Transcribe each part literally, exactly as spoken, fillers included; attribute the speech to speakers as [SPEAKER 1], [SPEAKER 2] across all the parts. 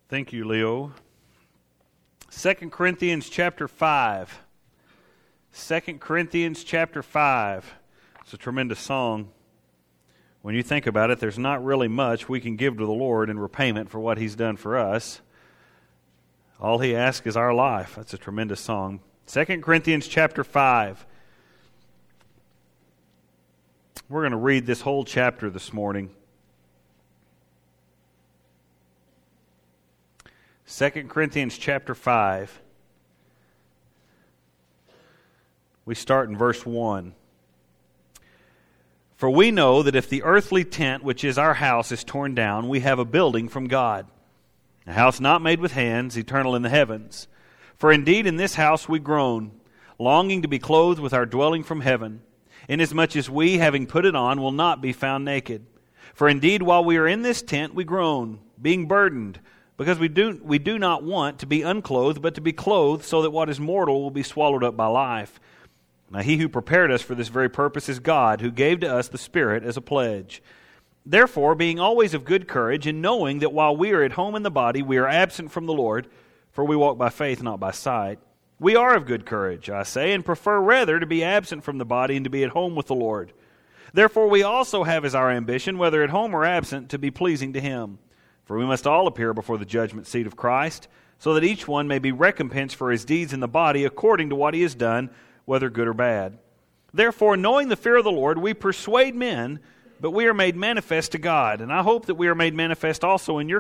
[SPEAKER 1] Thank you, Leo. Second Corinthians chapter five. Second Corinthians chapter five. It's a tremendous song. When you think about it, there's not really much we can give to the Lord in repayment for what He's done for us. All He asks is our life. That's a tremendous song. Second Corinthians chapter five. We're going to read this whole chapter this morning. Second Corinthians chapter five. We start in verse one. For we know that if the earthly tent, which is our house, is torn down, we have a building from God, a house not made with hands, eternal in the heavens. For indeed in this house we groan, longing to be clothed with our dwelling from heaven, inasmuch as we, having put it on, will not be found naked. For indeed while we are in this tent we groan, being burdened, because we do, we do not want to be unclothed, but to be clothed, so that what is mortal will be swallowed up by life. Now He who prepared us for this very purpose is God, who gave to us the Spirit as a pledge. Therefore, being always of good courage, and knowing that while we are at home in the body, we are absent from the Lord, for we walk by faith, not by sight, we are of good courage, I say, and prefer rather to be absent from the body and to be at home with the Lord. Therefore we also have as our ambition, whether at home or absent, to be pleasing to Him. For we must all appear before the judgment seat of Christ, so that each one may be recompensed for his deeds in the body according to what he has done, whether good or bad. Therefore, knowing the fear of the Lord, we persuade men, but we are made manifest to God. And I hope that we are made manifest also in your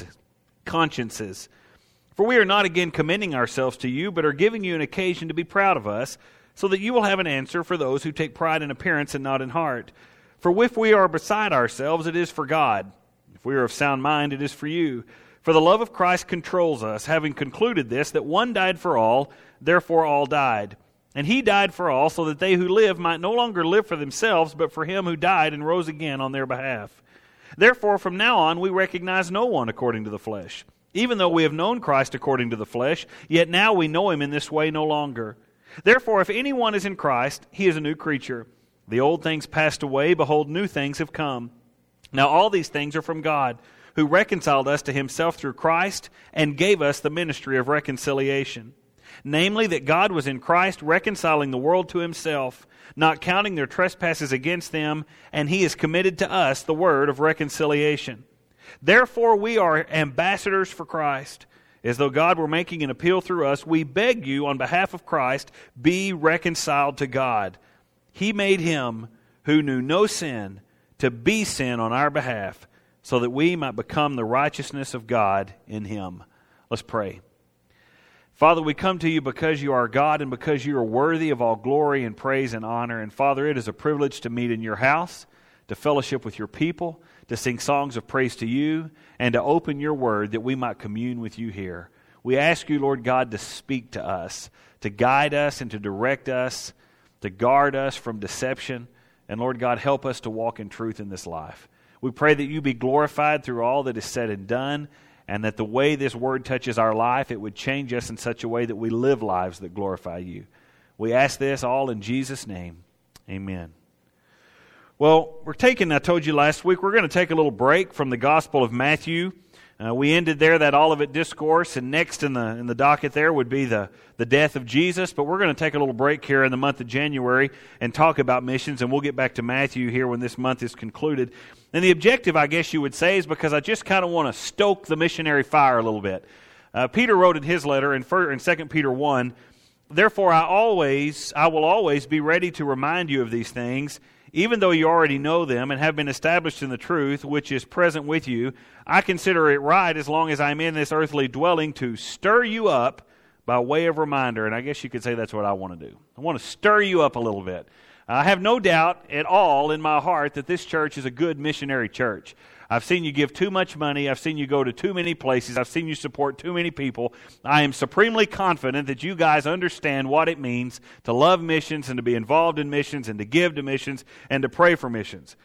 [SPEAKER 1] consciences. For we are not again commending ourselves to you, but are giving you an occasion to be proud of us, so that you will have an answer for those who take pride in appearance and not in heart. For if we are beside ourselves, it is for God. If we are of sound mind, it is for you. For the love of Christ controls us, having concluded this, that one died for all, therefore all died. And He died for all, so that they who live might no longer live for themselves, but for Him who died and rose again on their behalf. Therefore from now on we recognize no one according to the flesh. Even though we have known Christ according to the flesh, yet now we know Him in this way no longer. Therefore if anyone is in Christ, he is a new creature. The old things passed away, behold, new things have come. Now all these things are from God, who reconciled us to Himself through Christ and gave us the ministry of reconciliation. Namely, that God was in Christ reconciling the world to Himself, not counting their trespasses against them, and He has committed to us the word of reconciliation. Therefore we are ambassadors for Christ. As though God were making an appeal through us, we beg you on behalf of Christ, be reconciled to God. He made Him who knew no sin to be sin on our behalf, so that we might become the righteousness of God in Him. Let's pray. Father, we come to You because You are God and because You are worthy of all glory and praise and honor. And Father, it is a privilege to meet in Your house, to fellowship with Your people, to sing songs of praise to You, and to open Your word that we might commune with You here. We ask You, Lord God, to speak to us, to guide us and to direct us, to guard us from deception. And Lord God, help us to walk in truth in this life. We pray that You be glorified through all that is said and done, and that the way this word touches our life, it would change us in such a way that we live lives that glorify You. We ask this all in Jesus' name. Amen. Well, we're taking, I told you last week, we're going to take a little break from the Gospel of Matthew. Uh, we ended there, that Olivet Discourse, and next in the in the docket there would be the, the death of Jesus. But we're going to take a little break here in the month of January and talk about missions, and we'll get back to Matthew here when this month is concluded. And the objective, I guess you would say, is because I just kind of want to stoke the missionary fire a little bit. Uh, Peter wrote in his letter in, in Second Peter one, Therefore I always, I will always be ready to remind you of these things, even though you already know them and have been established in the truth which is present with you. I consider it right, as long as I'm in this earthly dwelling, to stir you up by way of reminder. And I guess you could say that's what I want to do. I want to stir you up a little bit. I have no doubt at all in my heart that this church is a good missionary church. I've seen you give too much money. I've seen you go to too many places. I've seen you support too many people. I am supremely confident that you guys understand what it means to love missions and to be involved in missions and to give to missions and to pray for missions.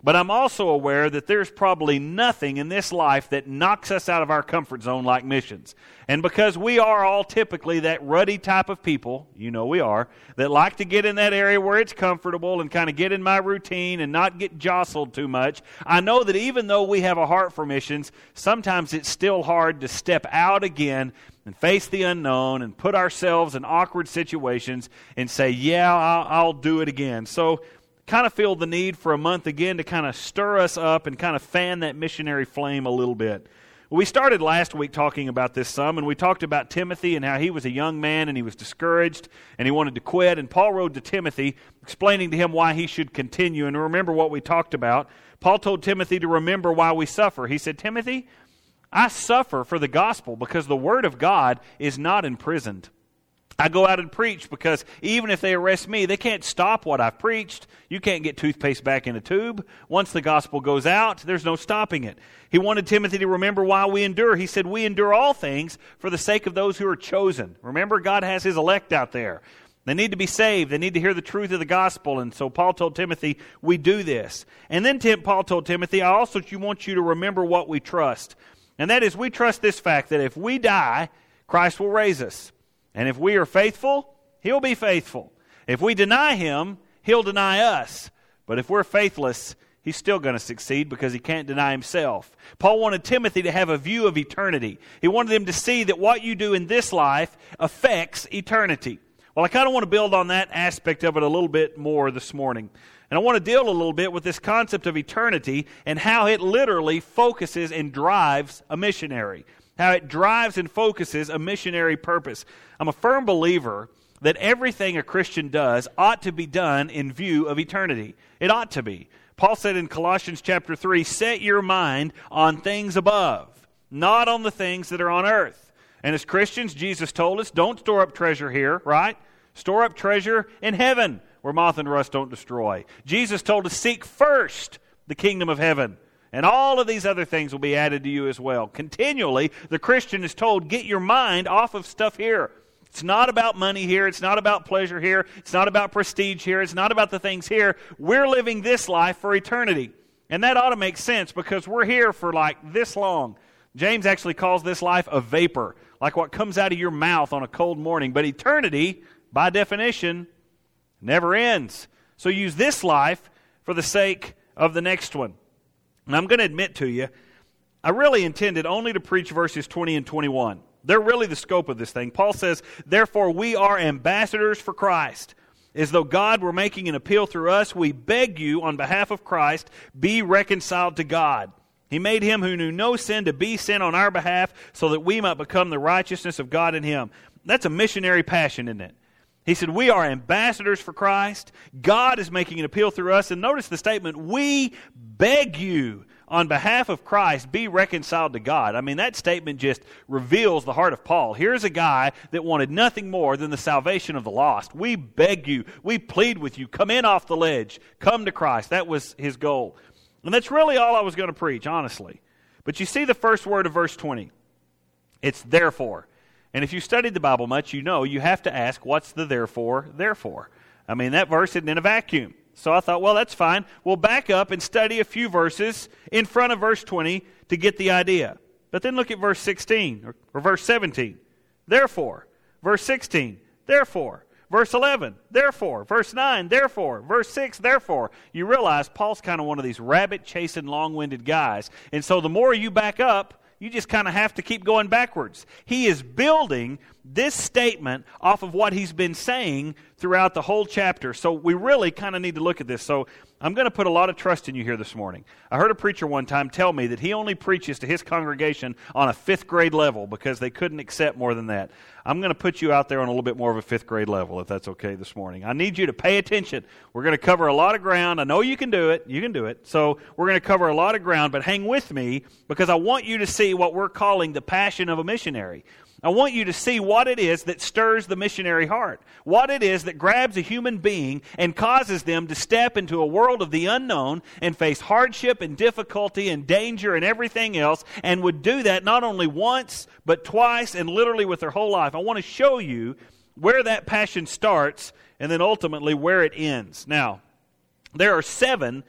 [SPEAKER 1] But I'm also aware that there's probably nothing in this life that knocks us out of our comfort zone like missions. And because we are all typically that ruddy type of people, you know we are, that like to get in that area where it's comfortable and kind of get in my routine and not get jostled too much, I know that even though we have a heart for missions, sometimes it's still hard to step out again and face the unknown and put ourselves in awkward situations and say, yeah, I'll, I'll do it again. So kind of feel the need for a month again to kind of stir us up and kind of fan that missionary flame a little bit. We started last week talking about this some, and we talked about Timothy and how he was a young man and he was discouraged and he wanted to quit. And Paul wrote to Timothy explaining to him why he should continue. And remember what we talked about. Paul told Timothy to remember why we suffer. He said, Timothy, I suffer for the gospel because the word of God is not imprisoned. I go out and preach because even if they arrest me, they can't stop what I've preached. You can't get toothpaste back in a tube. Once the gospel goes out, there's no stopping it. He wanted Timothy to remember why we endure. He said, we endure all things for the sake of those who are chosen. Remember, God has His elect out there. They need to be saved. They need to hear the truth of the gospel. And so Paul told Timothy, we do this. And then Tim, Paul told Timothy, I also want you to remember what we trust. And that is, we trust this fact that if we die, Christ will raise us. And if we are faithful, He'll be faithful. If we deny Him, He'll deny us. But if we're faithless, He's still going to succeed because He can't deny Himself. Paul wanted Timothy to have a view of eternity. He wanted him to see that what you do in this life affects eternity. Well, I kind of want to build on that aspect of it a little bit more this morning. And I want to deal a little bit with this concept of eternity and how it literally focuses and drives a missionary. How it drives and focuses a missionary purpose. I'm a firm believer that everything a Christian does ought to be done in view of eternity. It ought to be. Paul said in Colossians chapter three, set your mind on things above, not on the things that are on earth. And as Christians, Jesus told us, don't store up treasure here, right? Store up treasure in heaven, where moth and rust don't destroy. Jesus told us, seek first the kingdom of heaven. And all of these other things will be added to you as well. Continually, the Christian is told, get your mind off of stuff here. It's not about money here. It's not about pleasure here. It's not about prestige here. It's not about the things here. We're living this life for eternity. And that ought to make sense because we're here for like this long. James actually calls this life a vapor, like what comes out of your mouth on a cold morning. But eternity, by definition, never ends. So use this life for the sake of the next one. And I'm going to admit to you, I really intended only to preach verses twenty and twenty-one. They're really the scope of this thing. Paul says, therefore we are ambassadors for Christ. As though God were making an appeal through us, we beg you on behalf of Christ, be reconciled to God. He made Him who knew no sin to be sin on our behalf so that we might become the righteousness of God in Him. That's a missionary passion, isn't it? He said, we are ambassadors for Christ. God is making an appeal through us. And notice the statement, we beg you on behalf of Christ, be reconciled to God. I mean, that statement just reveals the heart of Paul. Here's a guy that wanted nothing more than the salvation of the lost. We beg you. We plead with you. Come in off the ledge. Come to Christ. That was his goal. And that's really all I was going to preach, honestly. But you see the first word of verse twenty. It's therefore. And if you studied the Bible much, you know you have to ask, what's the therefore, therefore? I mean, that verse isn't in a vacuum. So I thought, well, that's fine. We'll back up and study a few verses in front of verse twenty to get the idea. But then look at verse sixteen or, or verse seventeen. Therefore. Verse sixteen. Therefore. Verse eleven. Therefore. Verse nine. Therefore. Verse six. Therefore. You realize Paul's kind of one of these rabbit-chasing, long-winded guys. And so the more you back up, you just kind of have to keep going backwards. He is building this statement off of what he's been saying throughout the whole chapter. So we really kind of need to look at this. So I'm going to put a lot of trust in you here this morning. I heard a preacher one time tell me that he only preaches to his congregation on a fifth grade level because they couldn't accept more than that. I'm going to put you out there on a little bit more of a fifth grade level, if that's okay this morning. I need you to pay attention. We're going to cover a lot of ground. I know you can do it. You can do it. So we're going to cover a lot of ground, but hang with me because I want you to see what we're calling the passion of a missionary. I want you to see what it is that stirs the missionary heart. What it is that grabs a human being and causes them to step into a world of the unknown and face hardship and difficulty and danger and everything else, and would do that not only once, but twice and literally with their whole life. I want to show you where that passion starts and then ultimately where it ends. Now, there are seven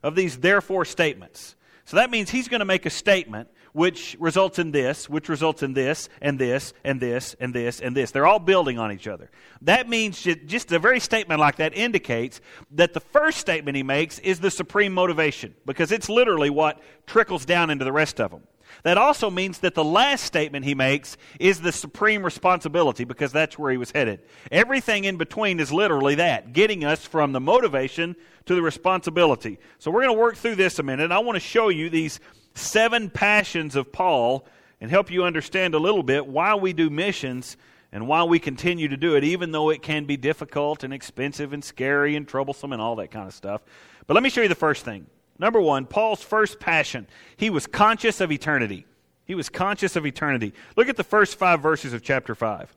[SPEAKER 1] of these therefore statements. So that means he's going to make a statement which results in this, which results in this, and this, and this, and this, and this. They're all building on each other. That means just a very statement like that indicates that the first statement he makes is the supreme motivation, because it's literally what trickles down into the rest of them. That also means that the last statement he makes is the supreme responsibility, because that's where he was headed. Everything in between is literally that, getting us from the motivation to the responsibility. So we're going to work through this a minute. I want to show you these seven passions of Paul and help you understand a little bit why we do missions and why we continue to do it, even though it can be difficult and expensive and scary and troublesome and all that kind of stuff. But let me show you the first thing. Number one, Paul's first passion. He was conscious of eternity. He was conscious of eternity. Look at the first five verses of chapter five.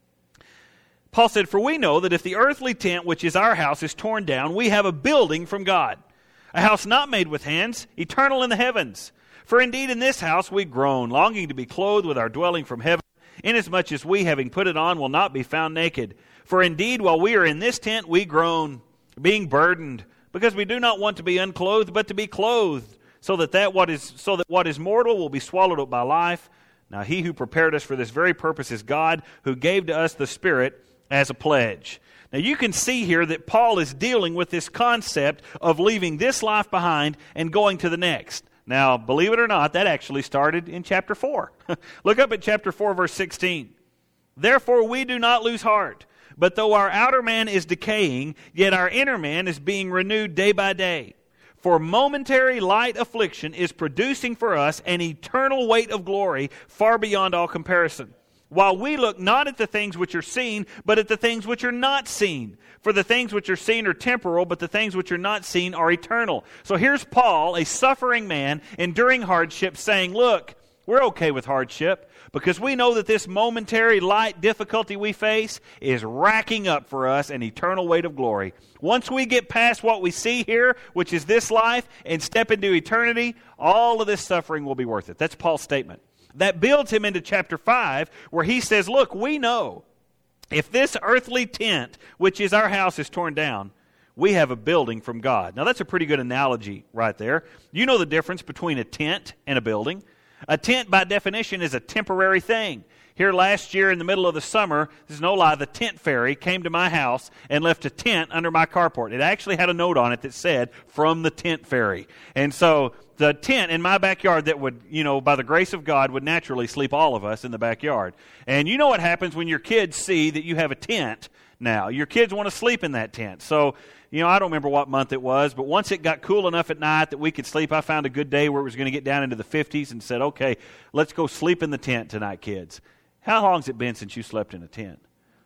[SPEAKER 1] Paul said, "For we know that if the earthly tent, which is our house, is torn down, we have a building from God, a house not made with hands, eternal in the heavens. For indeed in this house we groan, longing to be clothed with our dwelling from heaven, inasmuch as we, having put it on, will not be found naked. For indeed, while we are in this tent, we groan, being burdened, because we do not want to be unclothed, but to be clothed, so that, that what is so that what is mortal will be swallowed up by life. Now he who prepared us for this very purpose is God, who gave to us the Spirit as a pledge." Now you can see here that Paul is dealing with this concept of leaving this life behind and going to the next. Now, believe it or not, that actually started in chapter four. Look up at chapter four, verse sixteen. "Therefore we do not lose heart. But though our outer man is decaying, yet our inner man is being renewed day by day. For momentary light affliction is producing for us an eternal weight of glory far beyond all comparison. While we look not at the things which are seen, but at the things which are not seen. For the things which are seen are temporal, but the things which are not seen are eternal." So here's Paul, a suffering man, enduring hardship, saying, look, we're okay with hardship, because we know that this momentary light difficulty we face is racking up for us an eternal weight of glory. Once we get past what we see here, which is this life, and step into eternity, all of this suffering will be worth it. That's Paul's statement. That builds him into chapter five, where he says, look, we know if this earthly tent, which is our house, is torn down, we have a building from God. Now that's a pretty good analogy right there. You know the difference between a tent and a building. A tent, by definition, is a temporary thing. Here last year in the middle of the summer, this is no lie, the tent ferry came to my house and left a tent under my carport. It actually had a note on it that said, "From the tent ferry." And so the tent in my backyard that would, you know, by the grace of God, would naturally sleep all of us in the backyard. And you know what happens when your kids see that you have a tent now. Your kids want to sleep in that tent. So, you know, I don't remember what month it was, but once it got cool enough at night that we could sleep, I found a good day where it was going to get down into the fifties and said, okay, let's go sleep in the tent tonight, kids. How long's it been since you slept in a tent?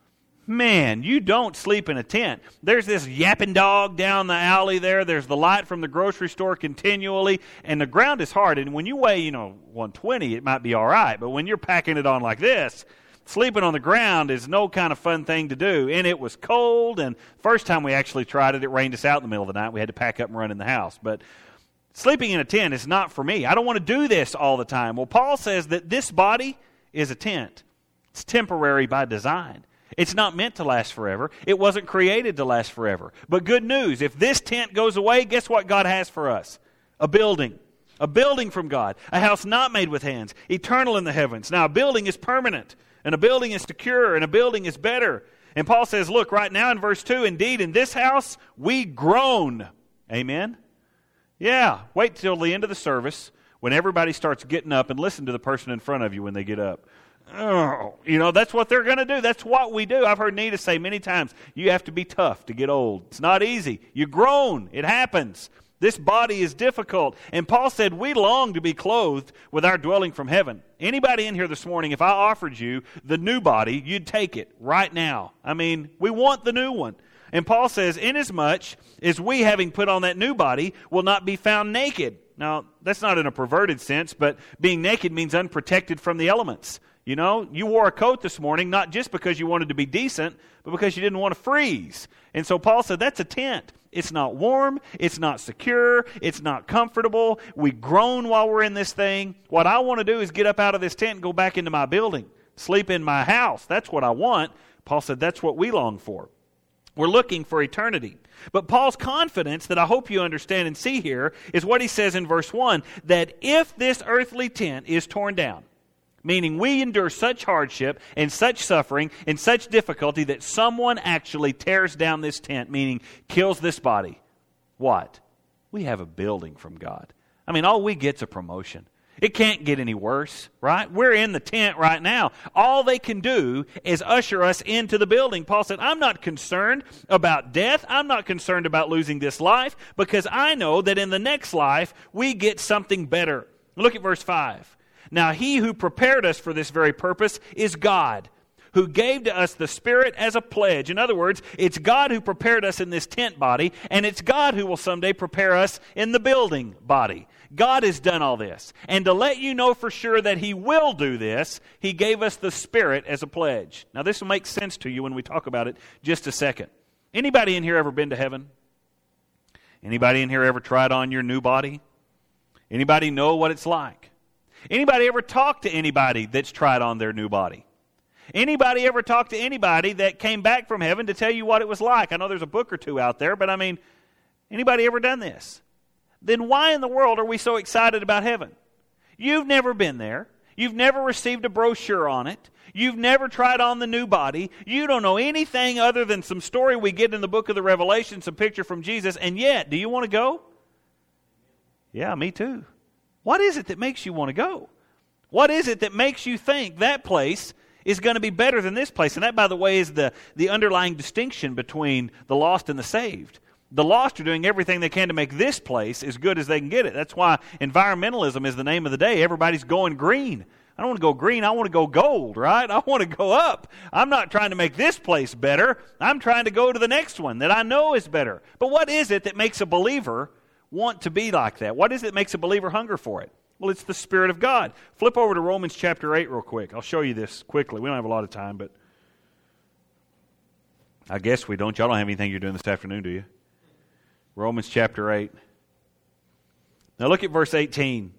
[SPEAKER 1] Man, you don't sleep in a tent. There's this yapping dog down the alley there. There's the light from the grocery store continually, and the ground is hard. And when you weigh, you know, one twenty, it might be all right. But when you're packing it on like this, sleeping on the ground is no kind of fun thing to do. And it was cold, and first time we actually tried it, it rained us out in the middle of the night. We had to pack up and run in the house. But sleeping in a tent is not for me. I don't want to do this all the time. Well, Paul says that this body is a tent. It's temporary by design. It's not meant to last forever. It wasn't created to last forever. But good news, if this tent goes away, guess what God has for us? A building. A building from God. A house not made with hands. Eternal in the heavens. Now, a building is permanent. And a building is secure. And a building is better. And Paul says, look, right now in verse two, indeed, in this house we groan. Amen? Yeah. Wait till the end of the service when everybody starts getting up, and listen to the person in front of you when they get up. Oh, you know, that's what they're going to do. That's what we do. I've heard Nita say many times, you have to be tough to get old. It's not easy. You groan. It happens. This body is difficult. And Paul said, we long to be clothed with our dwelling from heaven. Anybody in here this morning, if I offered you the new body, you'd take it right now. I mean, we want the new one. And Paul says, inasmuch as we, having put on that new body, will not be found naked. Now, that's not in a perverted sense, but being naked means unprotected from the elements. You know, you wore a coat this morning, not just because you wanted to be decent, but because you didn't want to freeze. And so Paul said, that's a tent. It's not warm. It's not secure. It's not comfortable. We groan while we're in this thing. What I want to do is get up out of this tent and go back into my building, sleep in my house. That's what I want. Paul said, that's what we long for. We're looking for eternity. But Paul's confidence that I hope you understand and see here is what he says in verse one, that if this earthly tent is torn down, meaning we endure such hardship and such suffering and such difficulty that someone actually tears down this tent, meaning kills this body, what? We have a building from God. I mean, all we get's a promotion. It can't get any worse, right? We're in the tent right now. All they can do is usher us into the building. Paul said, I'm not concerned about death. I'm not concerned about losing this life because I know that in the next life we get something better. Look at verse five. Now he who prepared us for this very purpose is God, who gave to us the Spirit as a pledge. In other words, it's God who prepared us in this tent body, and it's God who will someday prepare us in the building body. God has done all this. And to let you know for sure that He will do this, He gave us the Spirit as a pledge. Now this will make sense to you when we talk about it just a second. Anybody in here ever been to heaven? Anybody in here ever tried on your new body? Anybody know what it's like? Anybody ever talked to anybody that's tried on their new body? Anybody ever talked to anybody that came back from heaven to tell you what it was like? I know there's a book or two out there, but I mean, anybody ever done this? Then why in the world are we so excited about heaven? You've never been there. You've never received a brochure on it. You've never tried on the new body. You don't know anything other than some story we get in the book of the Revelation, some picture from Jesus, and yet, do you want to go? Yeah, me too. What is it that makes you want to go? What is it that makes you think that place is going to be better than this place? And that, by the way, is the, the underlying distinction between the lost and the saved. The lost are doing everything they can to make this place as good as they can get it. That's why environmentalism is the name of the day. Everybody's going green. I don't want to go green. I want to go gold, right? I want to go up. I'm not trying to make this place better. I'm trying to go to the next one that I know is better. But what is it that makes a believer want to be like that? What is it that makes a believer hunger for it? Well, it's the Spirit of God. Flip over to Romans chapter eight real quick. I'll show you this quickly. We don't have a lot of time, but I guess we don't. Y'all don't have anything you're doing this afternoon, do you? Romans chapter eight. Now look at verse eighteen.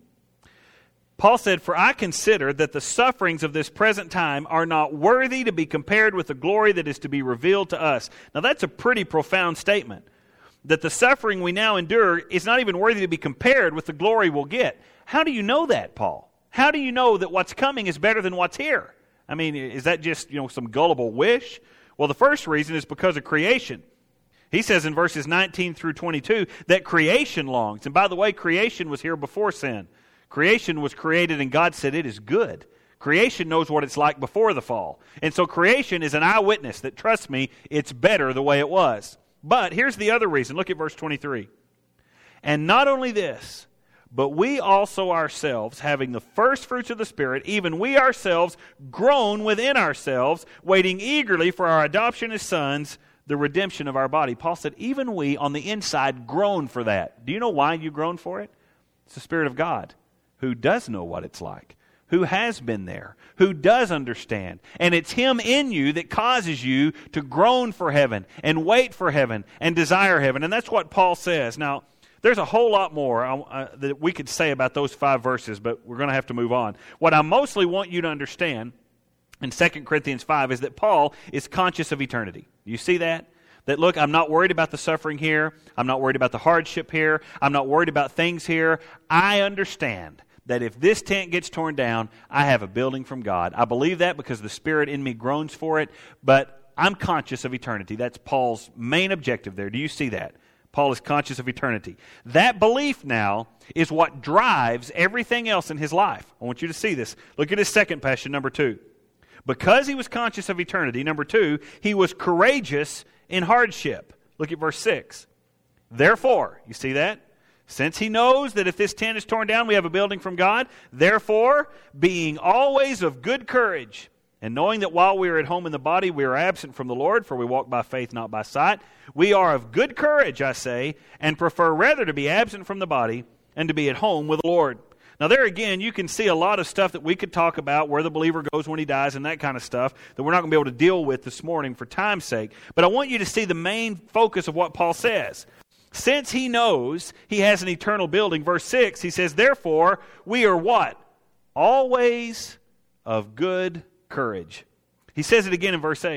[SPEAKER 1] Paul said, "For I consider that the sufferings of this present time are not worthy to be compared with the glory that is to be revealed to us." Now that's a pretty profound statement. That the suffering we now endure is not even worthy to be compared with the glory we'll get. How do you know that, Paul? How do you know that what's coming is better than what's here? I mean, is that just, you know, some gullible wish? Well, the first reason is because of creation. He says in verses nineteen through twenty-two that creation longs. And by the way, creation was here before sin. Creation was created and God said it is good. Creation knows what it's like before the fall. And so creation is an eyewitness that, trust me, it's better the way it was. But here's the other reason. Look at verse twenty-three. "And not only this, but we also ourselves, having the first fruits of the Spirit, even we ourselves groan within ourselves, waiting eagerly for our adoption as sons, the redemption of our body." Paul said, even we on the inside groan for that. Do you know why you groan for it? It's the Spirit of God who does know what it's like, who has been there, who does understand. And it's Him in you that causes you to groan for heaven and wait for heaven and desire heaven. And that's what Paul says. Now, there's a whole lot more uh, that we could say about those five verses, but we're going to have to move on. What I mostly want you to understand in Second Corinthians five is that Paul is conscious of eternity. You see that? That, look, I'm not worried about the suffering here. I'm not worried about the hardship here. I'm not worried about things here. I understand that if this tent gets torn down, I have a building from God. I believe that because the Spirit in me groans for it, but I'm conscious of eternity. That's Paul's main objective there. Do you see that? Paul is conscious of eternity. That belief now is what drives everything else in his life. I want you to see this. Look at his second passion, number two. Because he was conscious of eternity, number two, he was courageous in hardship. Look at verse six. "Therefore," you see that? "Since he knows that if this tent is torn down, we have a building from God, therefore, being always of good courage, and knowing that while we are at home in the body, we are absent from the Lord, for we walk by faith, not by sight. We are of good courage, I say, and prefer rather to be absent from the body and to be at home with the Lord." Now there again, you can see a lot of stuff that we could talk about, where the believer goes when he dies and that kind of stuff, that we're not going to be able to deal with this morning for time's sake. But I want you to see the main focus of what Paul says. Since he knows he has an eternal building, verse six, he says, "Therefore, we are" what? "Always of good courage." He says it again in verse eight.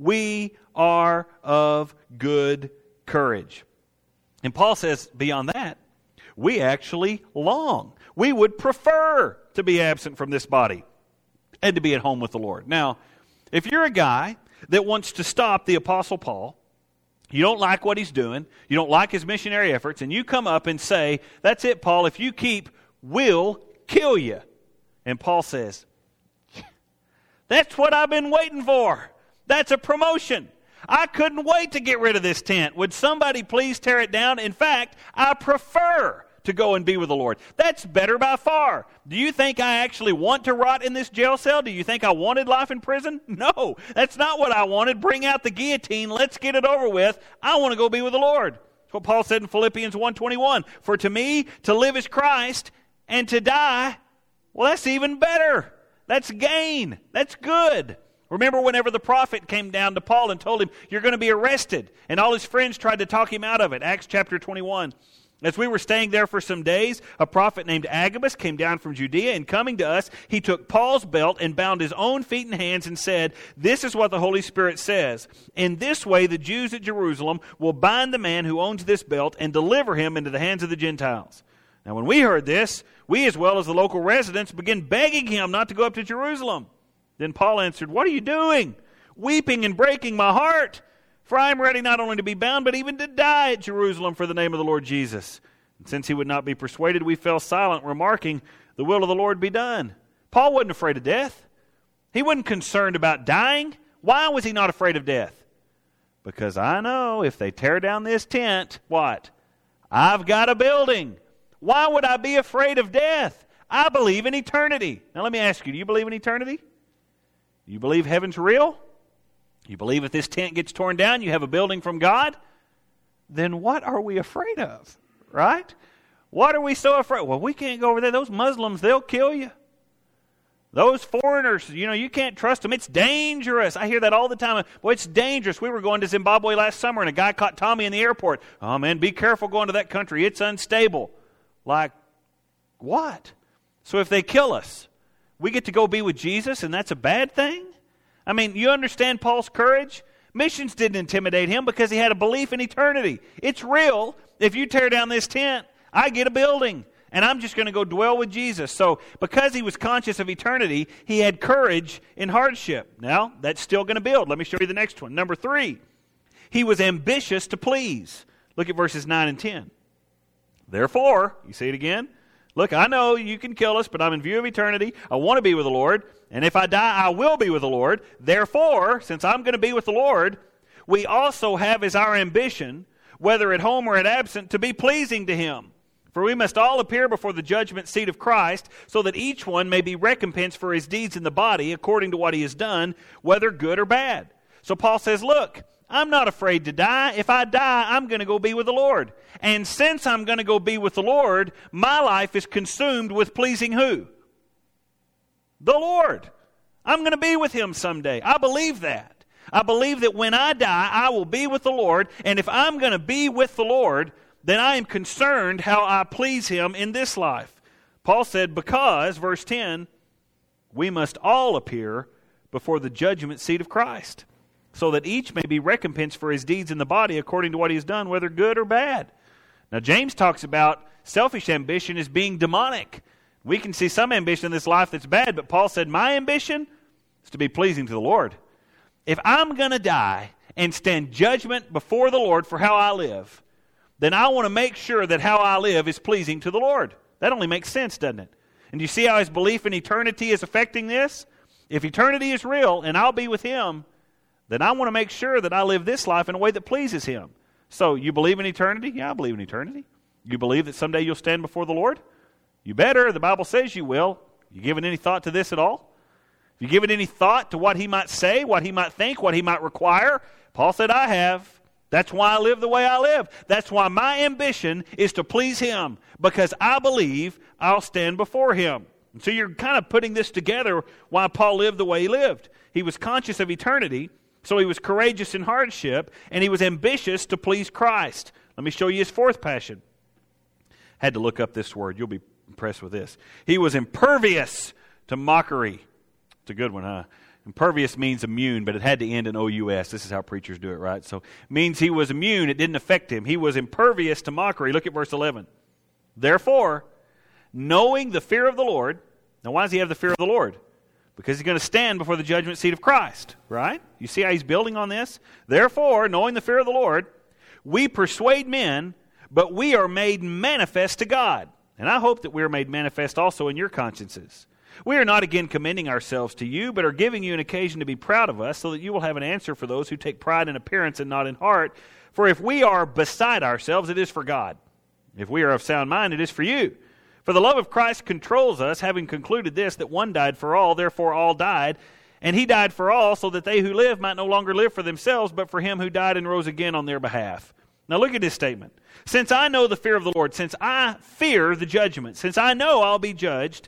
[SPEAKER 1] we are of good courage. And Paul says, beyond that, we actually long. We would prefer to be absent from this body and to be at home with the Lord. Now, if you're a guy that wants to stop the Apostle Paul, you don't like what he's doing, you don't like his missionary efforts, and you come up and say, that's it, Paul, if you keep, we'll kill you. And Paul says, that's what I've been waiting for. That's a promotion. I couldn't wait to get rid of this tent. Would somebody please tear it down? In fact, I prefer to go and be with the Lord. That's better by far. Do you think I actually want to rot in this jail cell? Do you think I wanted life in prison? No, that's not what I wanted. Bring out the guillotine. Let's get it over with. I want to go be with the Lord. That's what Paul said in Philippians one twenty-one. For to me, to live is Christ, and to die, well, that's even better. That's gain. That's good. Remember whenever the prophet came down to Paul and told him, you're going to be arrested, and all his friends tried to talk him out of it. Acts chapter twenty-one. As we were staying there for some days, a prophet named Agabus came down from Judea, and coming to us, he took Paul's belt and bound his own feet and hands and said, this is what the Holy Spirit says. In this way, the Jews at Jerusalem will bind the man who owns this belt and deliver him into the hands of the Gentiles. Now, when we heard this, we as well as the local residents began begging him not to go up to Jerusalem. Then Paul answered, what are you doing? Weeping and breaking my heart. For I am ready not only to be bound, but even to die at Jerusalem for the name of the Lord Jesus. And since he would not be persuaded, we fell silent, remarking, the will of the Lord be done. Paul wasn't afraid of death. He wasn't concerned about dying. Why was he not afraid of death? Because I know if they tear down this tent, what? I've got a building. Why would I be afraid of death? I believe in eternity. Now let me ask you, do you believe in eternity? You believe heaven's real? You believe if this tent gets torn down, you have a building from God? Then what are we afraid of? Right? What are we so afraid? Well, we can't go over there. Those Muslims, they'll kill you. Those foreigners, you know, you can't trust them. It's dangerous. I hear that all the time. Boy, it's dangerous. We were going to Zimbabwe last summer, and a guy caught Tommy in the airport. Oh, man, be careful going to that country. It's unstable. Like, what? So if they kill us, we get to go be with Jesus, and that's a bad thing? I mean, you understand Paul's courage? Missions didn't intimidate him because he had a belief in eternity. It's real. If you tear down this tent, I get a building, and I'm just going to go dwell with Jesus. So because he was conscious of eternity, he had courage in hardship. Now, that's still going to build. Let me show you the next one. Number three, he was ambitious to please. Look at verses nine and ten. Therefore, you see it again? Look, I know you can kill us, but I'm in view of eternity. I want to be with the Lord. And if I die, I will be with the Lord. Therefore, since I'm going to be with the Lord, we also have as our ambition, whether at home or at absent, to be pleasing to Him. For we must all appear before the judgment seat of Christ, so that each one may be recompensed for his deeds in the body, according to what he has done, whether good or bad. So Paul says, look, I'm not afraid to die. If I die, I'm going to go be with the Lord. And since I'm going to go be with the Lord, my life is consumed with pleasing who? The Lord. I'm going to be with Him someday. I believe that. I believe that when I die, I will be with the Lord. And if I'm going to be with the Lord, then I am concerned how I please Him in this life. Paul said, because, verse ten, we must all appear before the judgment seat of Christ, so that each may be recompensed for his deeds in the body according to what he has done, whether good or bad. Now, James talks about selfish ambition as being demonic. We can see some ambition in this life that's bad, but Paul said, my ambition is to be pleasing to the Lord. If I'm going to die and stand judgment before the Lord for how I live, then I want to make sure that how I live is pleasing to the Lord. That only makes sense, doesn't it? And you see how his belief in eternity is affecting this? If eternity is real and I'll be with Him, then I want to make sure that I live this life in a way that pleases Him. So, you believe in eternity? Yeah, I believe in eternity. You believe that someday you'll stand before the Lord? You better. The Bible says you will. You given any thought to this at all? Have you given any thought to what He might say, what He might think, what He might require? Paul said, I have. That's why I live the way I live. That's why my ambition is to please Him, because I believe I'll stand before Him. And so you're kind of putting this together why Paul lived the way he lived. He was conscious of eternity, so he was courageous in hardship, and he was ambitious to please Christ. Let me show you his fourth passion. Had to look up this word. You'll be impressed with this. He was impervious to mockery. It's a good one, huh? Impervious means immune, but it had to end in O U S. This is how preachers do it, right? So it means he was immune. It didn't affect him. He was impervious to mockery. Look at verse eleven. Therefore, knowing the fear of the Lord. Now, why does he have the fear of the Lord? Because he's going to stand before the judgment seat of Christ, right? You see how he's building on this? Therefore, knowing the fear of the Lord, we persuade men, but we are made manifest to God. And I hope that we are made manifest also in your consciences. We are not again commending ourselves to you, but are giving you an occasion to be proud of us, so that you will have an answer for those who take pride in appearance and not in heart. For if we are beside ourselves, it is for God. If we are of sound mind, it is for you. For the love of Christ controls us, having concluded this, that one died for all, therefore all died. And he died for all, so that they who live might no longer live for themselves, but for him who died and rose again on their behalf. Now look at this statement. Since I know the fear of the Lord, since I fear the judgment, since I know I'll be judged,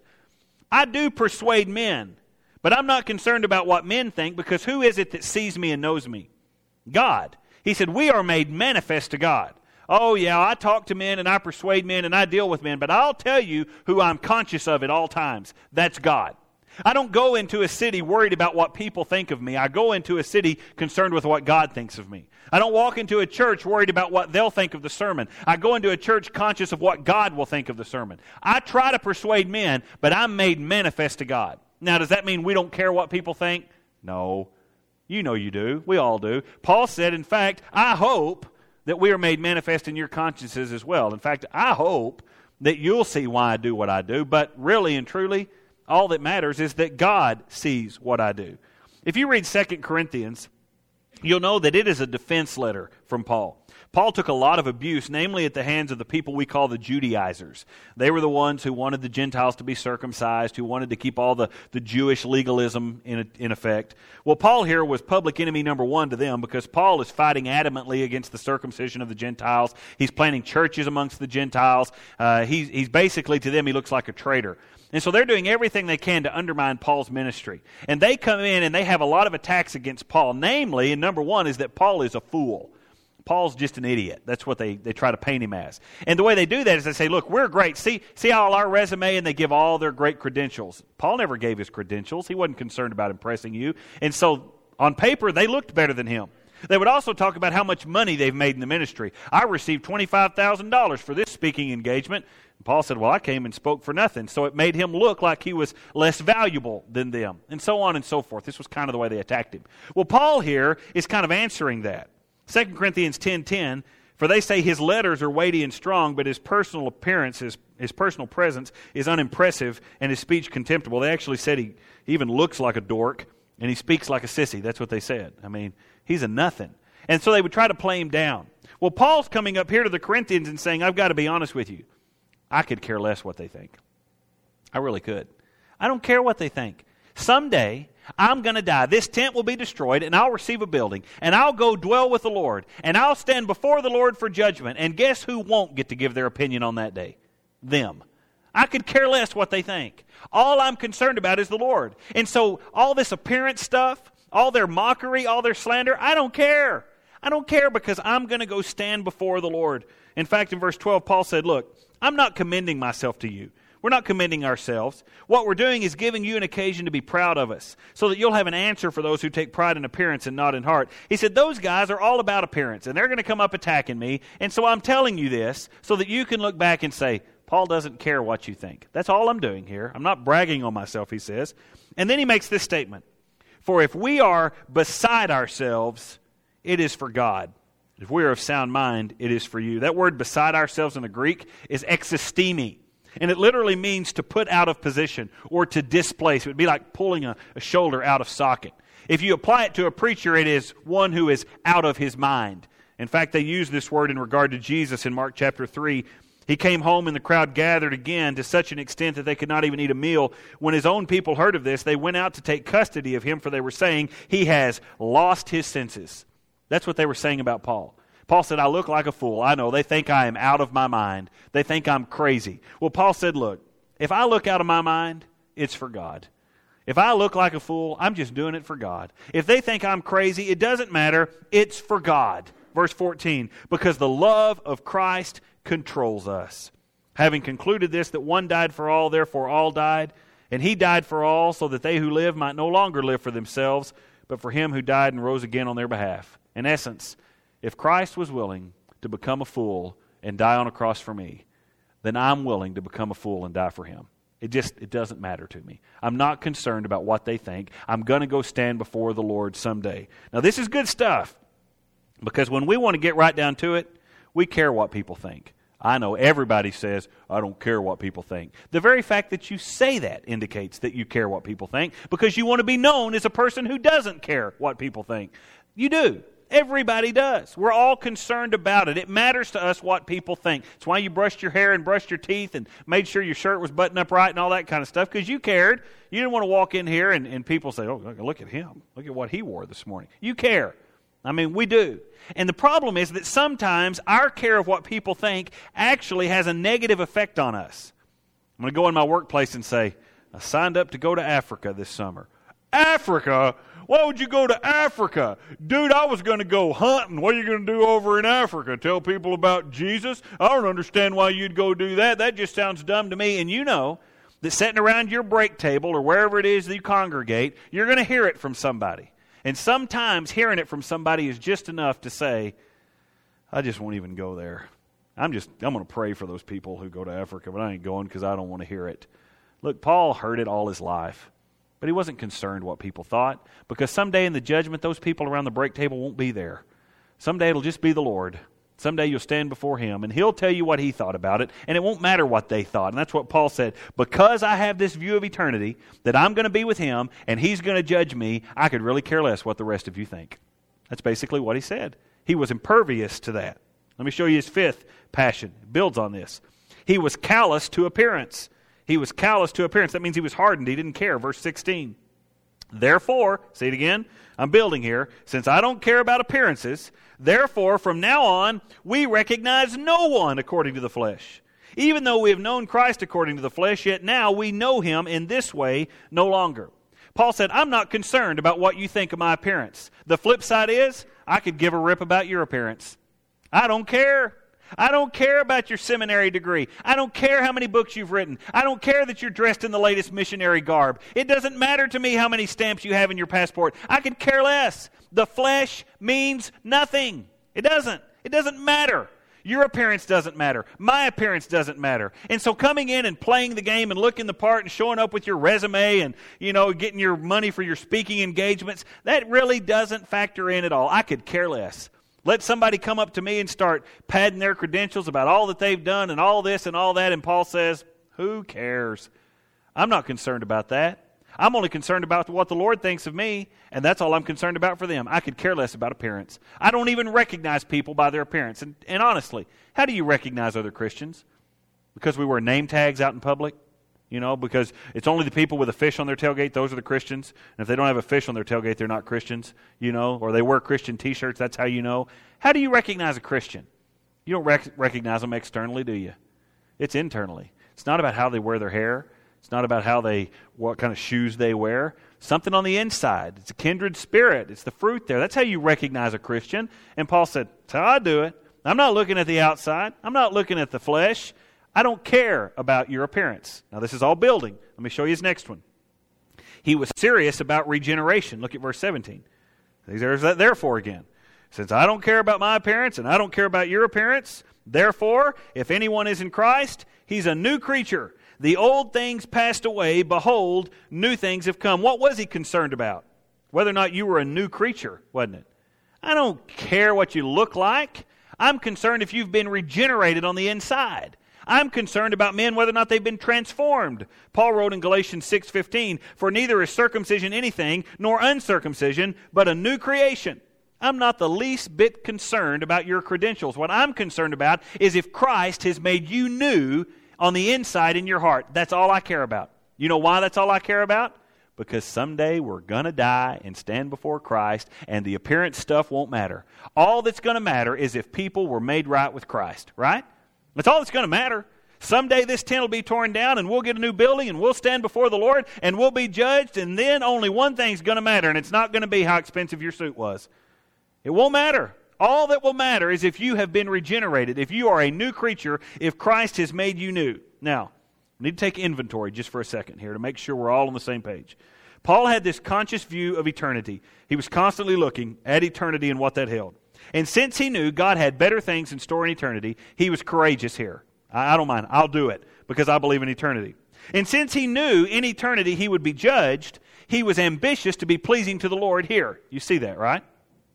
[SPEAKER 1] I do persuade men. But I'm not concerned about what men think, because who is it that sees me and knows me? God. He said, we are made manifest to God. Oh yeah, I talk to men and I persuade men and I deal with men, but I'll tell you who I'm conscious of at all times. That's God. I don't go into a city worried about what people think of me. I go into a city concerned with what God thinks of me. I don't walk into a church worried about what they'll think of the sermon. I go into a church conscious of what God will think of the sermon. I try to persuade men, but I'm made manifest to God. Now, does that mean we don't care what people think? No. You know you do. We all do. Paul said, in fact, I hope that we are made manifest in your consciences as well. In fact, I hope that you'll see why I do what I do, but really and truly, all that matters is that God sees what I do. If you read Second Corinthians, you'll know that it is a defense letter from Paul. Paul took a lot of abuse, namely at the hands of the people we call the Judaizers. They were the ones who wanted the Gentiles to be circumcised, who wanted to keep all the, the Jewish legalism in, in effect. Well, Paul here was public enemy number one to them, because Paul is fighting adamantly against the circumcision of the Gentiles. He's planting churches amongst the Gentiles. Uh, he's, he's basically, to them, he looks like a traitor. And so they're doing everything they can to undermine Paul's ministry. And they come in and they have a lot of attacks against Paul. Namely, and number one, is that Paul is a fool. Paul's just an idiot. That's what they, they try to paint him as. And the way they do that is they say, look, we're great. See, see all our resume, and they give all their great credentials. Paul never gave his credentials. He wasn't concerned about impressing you. And so on paper, they looked better than him. They would also talk about how much money they've made in the ministry. I received twenty-five thousand dollars for this speaking engagement. And Paul said, well, I came and spoke for nothing. So it made him look like he was less valuable than them, and so on and so forth. This was kind of the way they attacked him. Well, Paul here is kind of answering that. Second Corinthians ten ten, for they say his letters are weighty and strong, but his personal appearance, his, his personal presence is unimpressive, and his speech contemptible. They actually said he even looks like a dork, and he speaks like a sissy. That's what they said. I mean, he's a nothing. And so they would try to play him down. Well, Paul's coming up here to the Corinthians and saying, I've got to be honest with you. I could care less what they think. I really could. I don't care what they think. Someday, I'm going to die. This tent will be destroyed, and I'll receive a building, and I'll go dwell with the Lord, and I'll stand before the Lord for judgment. And guess who won't get to give their opinion on that day? Them. I could care less what they think. All I'm concerned about is the Lord. And so all this appearance stuff, all their mockery, all their slander, I don't care. I don't care, because I'm going to go stand before the Lord. In fact, in verse twelve, Paul said, look, I'm not commending myself to you. We're not commending ourselves. What we're doing is giving you an occasion to be proud of us, so that you'll have an answer for those who take pride in appearance and not in heart. He said, those guys are all about appearance, and they're going to come up attacking me, and so I'm telling you this so that you can look back and say, Paul doesn't care what you think. That's all I'm doing here. I'm not bragging on myself, he says. And then he makes this statement, for if we are beside ourselves, it is for God. If we are of sound mind, it is for you. That word beside ourselves in the Greek is existemi. And it literally means to put out of position or to displace. It would be like pulling a, a shoulder out of socket. If you apply it to a preacher, it is one who is out of his mind. In fact, they use this word in regard to Jesus in Mark chapter three. He came home and the crowd gathered again to such an extent that they could not even eat a meal. When his own people heard of this, they went out to take custody of him, for they were saying, he has lost his senses. That's what they were saying about Paul. Paul said, I look like a fool. I know. They think I am out of my mind. They think I'm crazy. Well, Paul said, look, if I look out of my mind, it's for God. If I look like a fool, I'm just doing it for God. If they think I'm crazy, it doesn't matter. It's for God. Verse fourteen, because the love of Christ controls us. Having concluded this, that one died for all, therefore all died. And he died for all, so that they who live might no longer live for themselves, but for him who died and rose again on their behalf. In essence, if Christ was willing to become a fool and die on a cross for me, then I'm willing to become a fool and die for him. It just, it doesn't matter to me. I'm not concerned about what they think. I'm going to go stand before the Lord someday. Now, this is good stuff, because when we want to get right down to it, we care what people think. I know everybody says, I don't care what people think. The very fact that you say that indicates that you care what people think, because you want to be known as a person who doesn't care what people think. You do. Everybody does. We're all concerned about it. It matters to us what people think. It's why you brushed your hair and brushed your teeth and made sure your shirt was buttoned up right and all that kind of stuff, because you cared. You didn't want to walk in here and, and people say, oh, look at him. Look at what he wore this morning. You care. I mean, we do. And the problem is that sometimes our care of what people think actually has a negative effect on us. I'm going to go in my workplace and say, I signed up to go to Africa this summer. Africa? Why would you go to Africa? Dude, I was going to go hunting. What are you going to do over in Africa? Tell people about Jesus? I don't understand why you'd go do that. That just sounds dumb to me. And you know that sitting around your break table or wherever it is that you congregate, you're going to hear it from somebody. And sometimes hearing it from somebody is just enough to say, I just won't even go there. I'm just, I'm going to pray for those people who go to Africa, but I ain't going because I don't want to hear it. Look, Paul heard it all his life, but he wasn't concerned what people thought, because someday in the judgment, those people around the break table won't be there. Someday it'll just be the Lord. Someday you'll stand before him, and he'll tell you what he thought about it, and it won't matter what they thought. And that's what Paul said. Because I have this view of eternity, that I'm going to be with him, and he's going to judge me, I could really care less what the rest of you think. That's basically what he said. He was impervious to that. Let me show you his fifth passion. It builds on this. He was callous to appearance. He was callous to appearance. That means he was hardened. He didn't care. Verse sixteen. Therefore, say it again, I'm building here, since I don't care about appearances, therefore, from now on, we recognize no one according to the flesh. Even though we have known Christ according to the flesh, yet now we know him in this way no longer. Paul said, I'm not concerned about what you think of my appearance. The flip side is, I could give a rip about your appearance. I don't care. I don't care about your seminary degree. I don't care how many books you've written. I don't care that you're dressed in the latest missionary garb. It doesn't matter to me how many stamps you have in your passport. I could care less. The flesh means nothing. It doesn't. It doesn't matter. Your appearance doesn't matter. My appearance doesn't matter. And so coming in and playing the game and looking the part and showing up with your resume and, you know, getting your money for your speaking engagements, that really doesn't factor in at all. I could care less. Let somebody come up to me and start padding their credentials about all that they've done and all this and all that, and Paul says, who cares? I'm not concerned about that. I'm only concerned about what the Lord thinks of me, and that's all I'm concerned about for them. I could care less about appearance. I don't even recognize people by their appearance. And, and honestly, how do you recognize other Christians? Because we wear name tags out in public? You know, because it's only the people with a fish on their tailgate, those are the Christians. And if they don't have a fish on their tailgate, they're not Christians, you know, or they wear Christian t-shirts, that's how you know. How do you recognize a Christian? You don't rec- recognize them externally, do you? It's internally. It's not about how they wear their hair. It's not about how they, what kind of shoes they wear. Something on the inside. It's a kindred spirit. It's the fruit there. That's how you recognize a Christian. And Paul said, that's how I do it. I'm not looking at the outside. I'm not looking at the flesh. I don't care about your appearance. Now, this is all building. Let me show you his next one. He was serious about regeneration. Look at verse seventeen. There's that therefore again. Since I don't care about my appearance and I don't care about your appearance, therefore, if anyone is in Christ, he's a new creature. The old things passed away. Behold, new things have come. What was he concerned about? Whether or not you were a new creature, wasn't it? I don't care what you look like. I'm concerned if you've been regenerated on the inside. I'm concerned about men, whether or not they've been transformed. Paul wrote in Galatians six fifteen, for neither is circumcision anything, nor uncircumcision, but a new creation. I'm not the least bit concerned about your credentials. What I'm concerned about is if Christ has made you new on the inside in your heart. That's all I care about. You know why that's all I care about? Because someday we're going to die and stand before Christ, and the appearance stuff won't matter. All that's going to matter is if people were made right with Christ, right? That's all that's going to matter. Someday this tent will be torn down and we'll get a new building and we'll stand before the Lord and we'll be judged, and then only one thing's going to matter, and it's not going to be how expensive your suit was. It won't matter. All that will matter is if you have been regenerated, if you are a new creature, if Christ has made you new. Now, We need to take inventory just for a second here to make sure we're all on the same page. Paul had this conscious view of eternity. He was constantly looking at eternity and what that held. And since he knew God had better things in store in eternity, he was courageous here. I, I don't mind. I'll do it because I believe in eternity. And since he knew in eternity he would be judged, he was ambitious to be pleasing to the Lord here. You see that, right?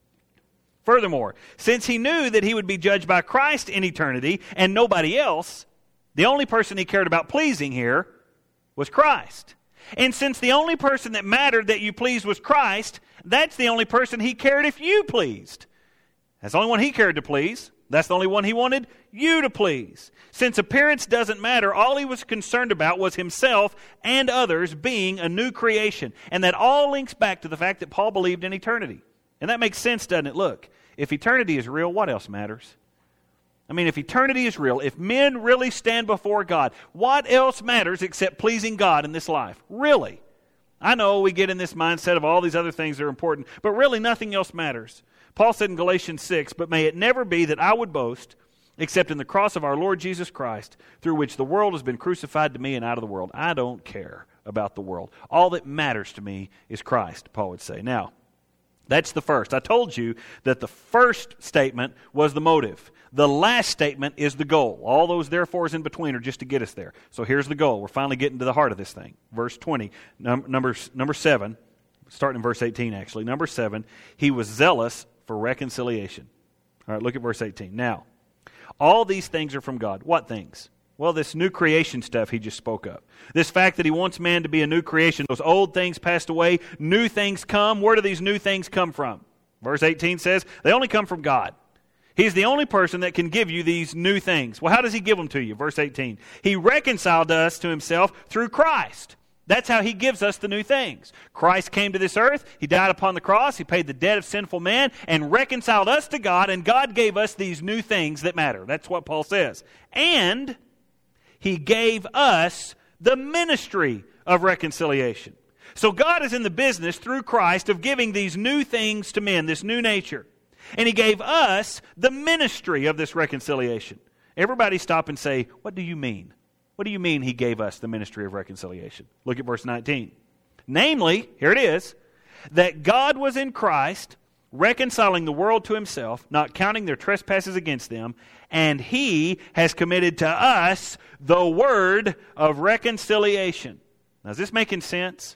[SPEAKER 1] Furthermore, since he knew that he would be judged by Christ in eternity and nobody else, the only person he cared about pleasing here was Christ. And since the only person that mattered that you pleased was Christ, that's the only person he cared if you pleased. That's the only one he cared to please. That's the only one he wanted you to please. Since appearance doesn't matter, all he was concerned about was himself and others being a new creation. And that all links back to the fact that Paul believed in eternity. And that makes sense, doesn't it? Look, if eternity is real, what else matters? I mean, if eternity is real, if men really stand before God, what else matters except pleasing God in this life? Really? I know we get in this mindset of all these other things that are important, but really nothing else matters. Paul said in Galatians six, "But may it never be that I would boast except in the cross of our Lord Jesus Christ, through which the world has been crucified to me and out of the world." I don't care about the world. All that matters to me is Christ, Paul would say. Now, that's the first. I told you that the first statement was the motive. The last statement is the goal. All those therefores in between are just to get us there. So here's the goal. We're finally getting to the heart of this thing. Verse twenty, num- number, number seven, starting in verse eighteen actually. Number seven, he was zealous for reconciliation. All right, look at verse eighteen. Now, all these things are from God. What things? Well, this new creation stuff he just spoke of. This fact that he wants man to be a new creation. Those old things passed away, new things come. Where do these new things come from? Verse eighteen says, they only come from God. He's the only person that can give you these new things. Well, how does he give them to you? Verse eighteen. He reconciled us to himself through Christ. That's how he gives us the new things. Christ came to this earth. He died upon the cross. He paid the debt of sinful man and reconciled us to God. And God gave us these new things that matter. That's what Paul says. And he gave us the ministry of reconciliation. So God is in the business through Christ of giving these new things to men, this new nature. And he gave us the ministry of this reconciliation. Everybody stop and say, what do you mean? What do you mean he gave us the ministry of reconciliation? Look at verse nineteen. Namely, here it is, that God was in Christ, reconciling the world to himself, not counting their trespasses against them, and he has committed to us the word of reconciliation. Now, is this making sense?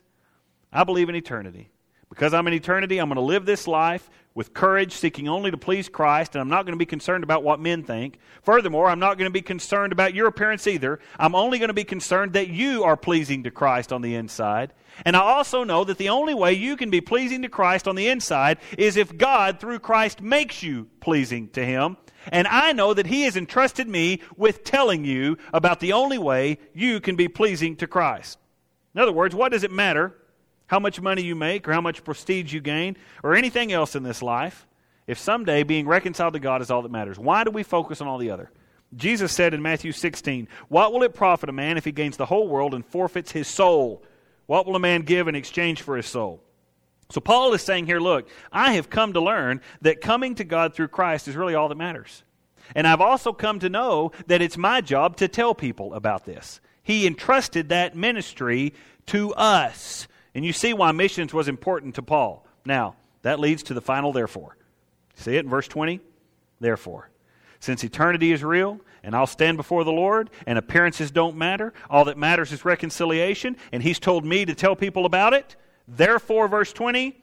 [SPEAKER 1] I believe in eternity. Because I'm in eternity, I'm going to live this life with courage, seeking only to please Christ, and I'm not going to be concerned about what men think. Furthermore, I'm not going to be concerned about your appearance either. I'm only going to be concerned that you are pleasing to Christ on the inside. And I also know that the only way you can be pleasing to Christ on the inside is if God, through Christ, makes you pleasing to Him. And I know that He has entrusted me with telling you about the only way you can be pleasing to Christ. In other words, what does it matter how much money you make or how much prestige you gain or anything else in this life if someday being reconciled to God is all that matters? Why do we focus on all the other? Jesus said in Matthew sixteen, "What will it profit a man if he gains the whole world and forfeits his soul? What will a man give in exchange for his soul?" So Paul is saying here, look, I have come to learn that coming to God through Christ is really all that matters. And I've also come to know that it's my job to tell people about this. He entrusted that ministry to us. And you see why missions was important to Paul. Now, that leads to the final therefore. See it in verse twenty? Therefore, since eternity is real, and I'll stand before the Lord, and appearances don't matter, all that matters is reconciliation, and He's told me to tell people about it. Therefore, verse twenty,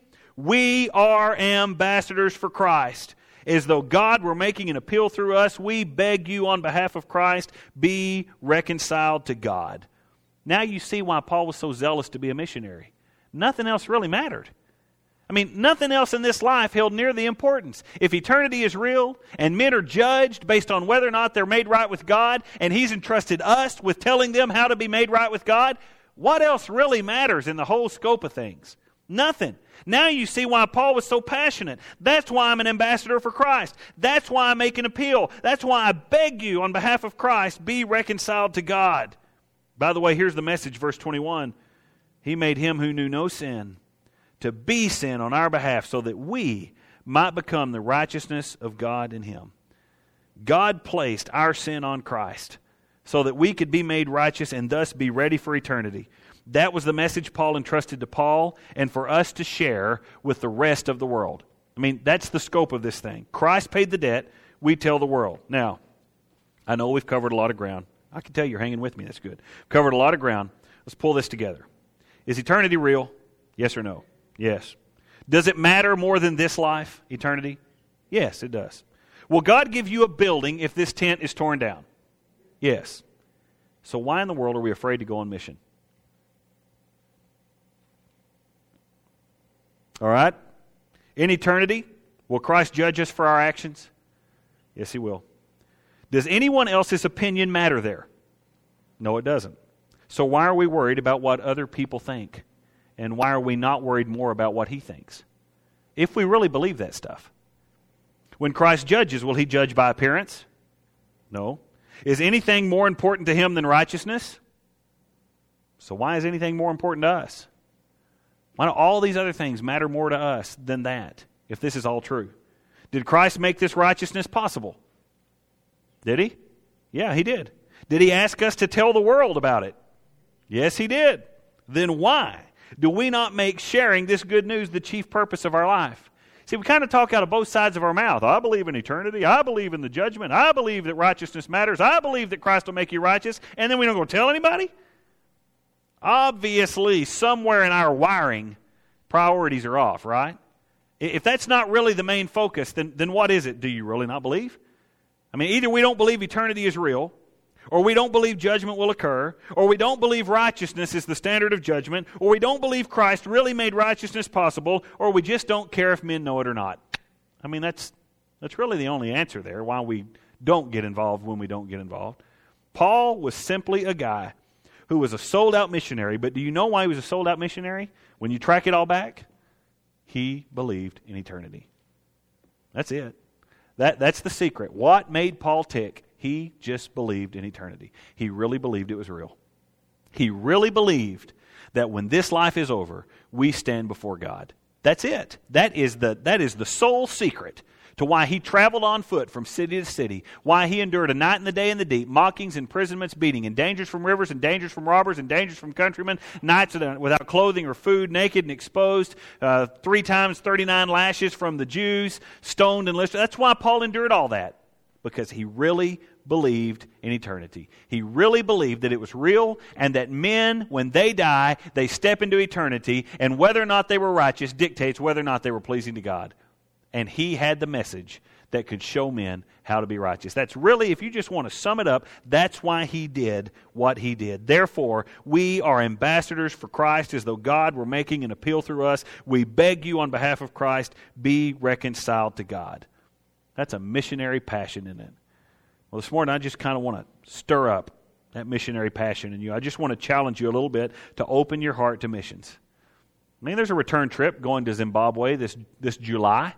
[SPEAKER 1] we are ambassadors for Christ. As though God were making an appeal through us, we beg you on behalf of Christ, be reconciled to God. Now you see why Paul was so zealous to be a missionary. Nothing else really mattered. I mean, nothing else in this life held near the importance. If eternity is real and men are judged based on whether or not they're made right with God, and He's entrusted us with telling them how to be made right with God, what else really matters in the whole scope of things? Nothing. Now you see why Paul was so passionate. That's why I'm an ambassador for Christ. That's why I make an appeal. That's why I beg you on behalf of Christ, be reconciled to God. By the way, here's the message, verse twenty-one. He made Him who knew no sin to be sin on our behalf so that we might become the righteousness of God in Him. God placed our sin on Christ so that we could be made righteous and thus be ready for eternity. That was the message Paul entrusted to Paul and for us to share with the rest of the world. I mean, that's the scope of this thing. Christ paid the debt. We tell the world. Now, I know we've covered a lot of ground. I can tell you're hanging with me. That's good. Covered a lot of ground. Let's pull this together. Is eternity real? Yes or no? Yes. Does it matter more than this life, eternity? Yes, it does. Will God give you a building if this tent is torn down? Yes. So why in the world are we afraid to go on mission? All right? In eternity, will Christ judge us for our actions? Yes, He will. Does anyone else's opinion matter there? No, it doesn't. So why are we worried about what other people think? And why are we not worried more about what He thinks? If we really believe that stuff. When Christ judges, will He judge by appearance? No. Is anything more important to Him than righteousness? So why is anything more important to us? Why do all these other things matter more to us than that, if this is all true? Did Christ make this righteousness possible? Did He? Yeah, He did. Did He ask us to tell the world about it? Yes, He did. Then why do we not make sharing this good news the chief purpose of our life? See, we kind of talk out of both sides of our mouth. I believe in eternity. I believe in the judgment. I believe that righteousness matters. I believe that Christ will make you righteous. And then we don't go tell anybody? Obviously, somewhere in our wiring, priorities are off, right? If that's not really the main focus, then, then what is it? Do you really not believe? I mean, either we don't believe eternity is real, or we don't believe judgment will occur, or we don't believe righteousness is the standard of judgment, or we don't believe Christ really made righteousness possible, or we just don't care if men know it or not. I mean, that's that's really the only answer there, why we don't get involved when we don't get involved. Paul was simply a guy who was a sold-out missionary, but do you know why he was a sold-out missionary? When you track it all back, he believed in eternity. That's it. That, that's the secret. What made Paul tick? He just believed in eternity. He really believed it was real. He really believed that when this life is over, we stand before God. That's it. That is the, that is the sole secret to why he traveled on foot from city to city, why he endured a night and the day in the deep, mockings, imprisonments, beating, and dangers from rivers, and dangers from robbers, and dangers from countrymen, nights without clothing or food, naked and exposed, uh, three times thirty-nine lashes from the Jews, stoned and listed. That's why Paul endured all that, because he really believed in eternity. He really believed that it was real, and that men, when they die, they step into eternity, and whether or not they were righteous dictates whether or not they were pleasing to God. And he had the message that could show men how to be righteous. That's really, if you just want to sum it up, that's why he did what he did. Therefore, we are ambassadors for Christ, as though God were making an appeal through us. We beg you on behalf of Christ, be reconciled to God. That's a missionary passion in it. Well, this morning I just kind of want to stir up that missionary passion in you. I just want to challenge you a little bit to open your heart to missions. I mean, there's a return trip going to Zimbabwe this, this July.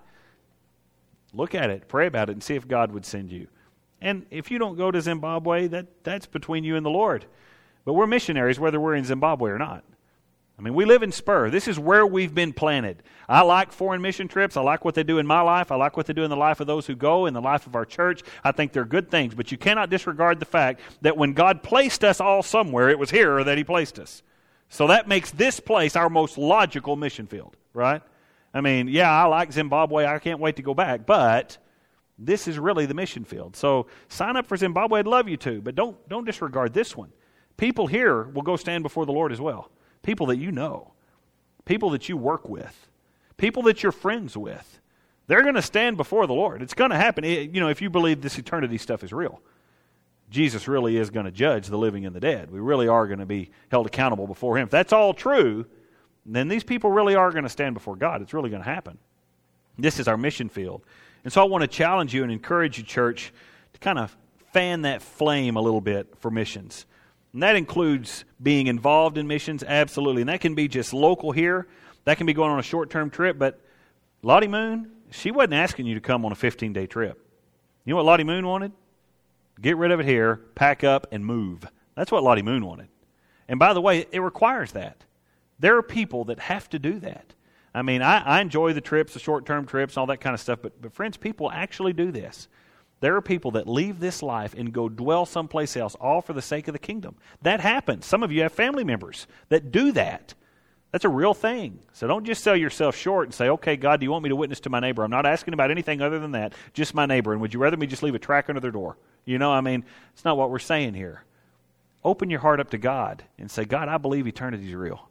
[SPEAKER 1] Look at it, pray about it, and see if God would send you. And if you don't go to Zimbabwe, that, that's between you and the Lord. But we're missionaries whether we're in Zimbabwe or not. I mean, we live in Spur. This is where we've been planted. I like foreign mission trips. I like what they do in my life. I like what they do in the life of those who go, in the life of our church. I think they're good things. But you cannot disregard the fact that when God placed us all somewhere, it was here that He placed us. So that makes this place our most logical mission field, right? I mean, yeah, I like Zimbabwe. I can't wait to go back. But this is really the mission field. So sign up for Zimbabwe. I'd love you to. But don't don't disregard this one. People here will go stand before the Lord as well. People that you know. People that you work with. People that you're friends with. They're going to stand before the Lord. It's going to happen. It, you know, if you believe this eternity stuff is real. Jesus really is going to judge the living and the dead. We really are going to be held accountable before Him. If that's all true, then these people really are going to stand before God. It's really going to happen. This is our mission field. And so I want to challenge you and encourage you, church, to kind of fan that flame a little bit for missions. And that includes being involved in missions, absolutely. And that can be just local here. That can be going on a short-term trip. But Lottie Moon, she wasn't asking you to come on a fifteen-day trip. You know what Lottie Moon wanted? Get rid of it here, pack up, and move. That's what Lottie Moon wanted. And by the way, it requires that. There are people that have to do that. I mean, I, I enjoy the trips, the short-term trips, all that kind of stuff. But, but friends, people actually do this. There are people that leave this life and go dwell someplace else, all for the sake of the kingdom. That happens. Some of you have family members that do that. That's a real thing. So don't just sell yourself short and say, okay, God, do you want me to witness to my neighbor? I'm not asking about anything other than that, just my neighbor. And would you rather me just leave a track under their door? You know, I mean, it's not what we're saying here. Open your heart up to God and say, God, I believe eternity is real.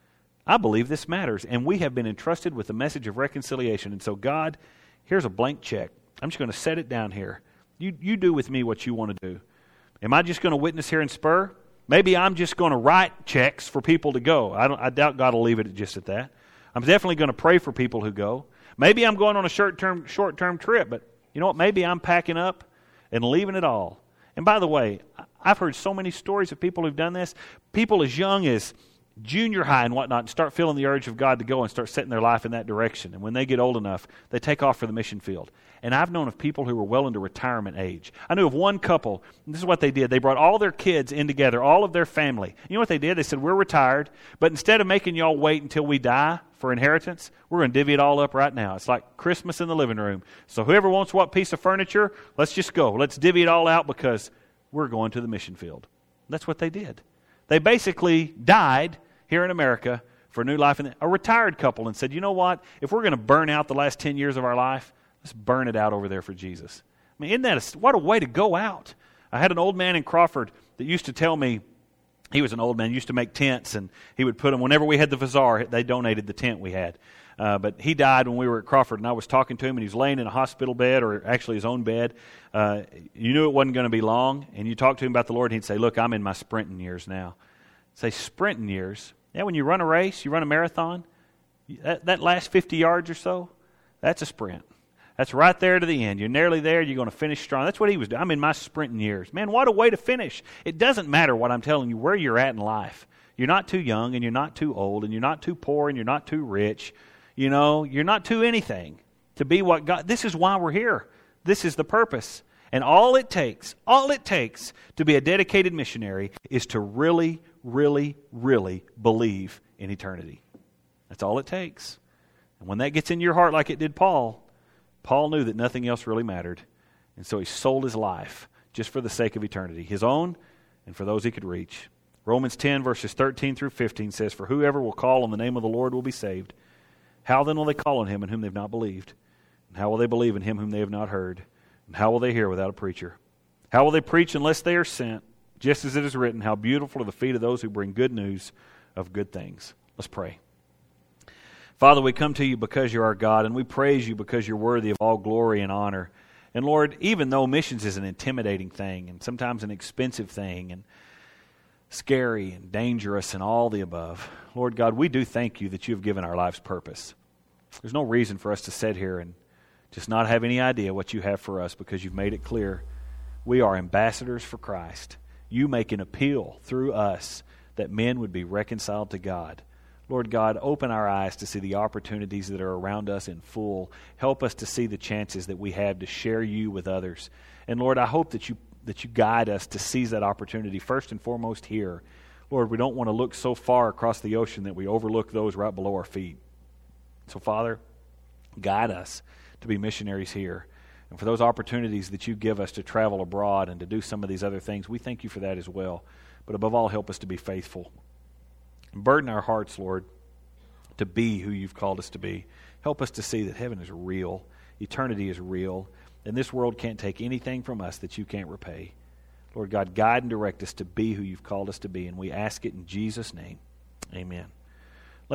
[SPEAKER 1] I believe this matters. And we have been entrusted with the message of reconciliation. And so, God, here's a blank check. I'm just going to set it down here. You you do with me what you want to do. Am I just going to witness here in Spur? Maybe I'm just going to write checks for people to go. I, don't, I doubt God will leave it just at that. I'm definitely going to pray for people who go. Maybe I'm going on a short-term short-term trip, but you know what? Maybe I'm packing up and leaving it all. And by the way, I've heard so many stories of people who've done this. People as young as junior high and whatnot and start feeling the urge of God to go and start setting their life in that direction. And when they get old enough, they take off for the mission field. And I've known of people who were well into retirement age. I knew of one couple, and this is what they did. They brought all their kids in together, all of their family. You know what they did? They said, we're retired, but instead of making y'all wait until we die for inheritance, we're going to divvy it all up right now. It's like Christmas in the living room. So whoever wants what piece of furniture, let's just go. Let's divvy it all out because we're going to the mission field. That's what they did. They basically died here in America for new life. And a retired couple and said, you know what? If we're going to burn out the last ten years of our life, let's burn it out over there for Jesus. I mean, isn't that a, what a way to go out? I had an old man in Crawford that used to tell me, he was an old man, used to make tents, and he would put them, whenever we had the bazaar, they donated the tent we had. Uh, but he died when we were at Crawford, and I was talking to him, and he was laying in a hospital bed, or actually his own bed. Uh, you knew it wasn't going to be long, and you talked to him about the Lord, and he'd say, look, I'm in my sprinting years now. I'd say, sprinting years? Yeah, when you run a race, you run a marathon, that, that last fifty yards or so, that's a sprint. That's right there to the end. You're nearly there. You're going to finish strong. That's what he was doing. I'm in my sprinting years. Man, what a way to finish. It doesn't matter what I'm telling you, where you're at in life. You're not too young, and you're not too old, and you're not too poor, and you're not too rich. You know, you're not too anything to be what God... This is why we're here. This is the purpose. And all it takes, all it takes to be a dedicated missionary is to really, really, really believe in eternity. That's all it takes. And when that gets in your heart like it did Paul... Paul knew that nothing else really mattered, and so he sold his life just for the sake of eternity, his own and for those he could reach. Romans ten, verses thirteen through fifteen says, for whoever will call on the name of the Lord will be saved. How then will they call on him in whom they have not believed? And how will they believe in him whom they have not heard? And how will they hear without a preacher? How will they preach unless they are sent? Just as it is written, how beautiful are the feet of those who bring good news of good things. Let's pray. Father, we come to you because you're our God, and we praise you because you're worthy of all glory and honor. And Lord, even though missions is an intimidating thing, and sometimes an expensive thing, and scary and dangerous and all the above, Lord God, we do thank you that you have given our lives purpose. There's no reason for us to sit here and just not have any idea what you have for us because you've made it clear. We are ambassadors for Christ. You make an appeal through us that men would be reconciled to God. Lord God, open our eyes to see the opportunities that are around us in full. Help us to see the chances that we have to share you with others. And Lord, I hope that you that you guide us to seize that opportunity first and foremost here. Lord, we don't want to look so far across the ocean that we overlook those right below our feet. So Father, guide us to be missionaries here. And for those opportunities that you give us to travel abroad and to do some of these other things, we thank you for that as well. But above all, help us to be faithful. Burden our hearts, Lord, to be who you've called us to be. Help us to see that heaven is real, eternity is real, and this world can't take anything from us that you can't repay. Lord God, guide and direct us to be who you've called us to be, and we ask it in Jesus' name. Amen.